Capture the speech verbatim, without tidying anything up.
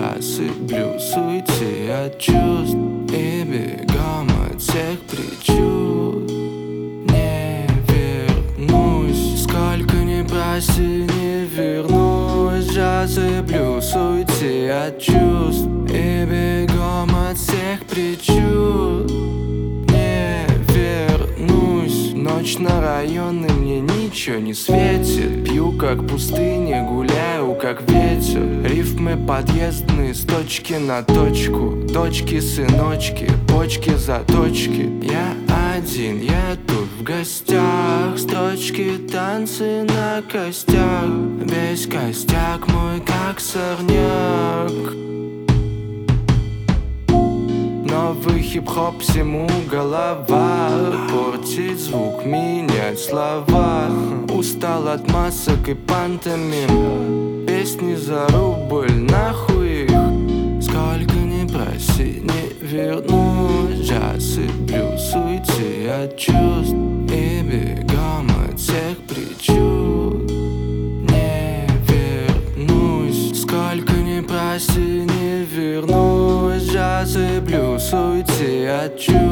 джаз и блюз, уйти от чувств и бегом от всех причуд. Не вернусь, сколько ни проси, не вернусь. Джаз и блюз, уйти от чувств и бегом от всех причуд. Не вернусь. Ночь на районе, мне ничего не светит. Пью как пустыня, гуляю как ветер. Рифмы подъездные с точки на точку. Дочки, сыночки, почки, заточки. Я один, я тут в гостях. Строчки, танцы на костях. Весь костяк мой как сорняк. Новый хип-хоп, всему голова. Портить звук, менять слова. Устал от масок и пантомим. Песни за рубль, нахуй их. Сколько ни проси, не вернусь. Джаз и блюз, уйти от чувств и бегом от всех причуд. Не вернусь. Сколько ни проси, не вернусь. Джаз и блюз, уйти от чувств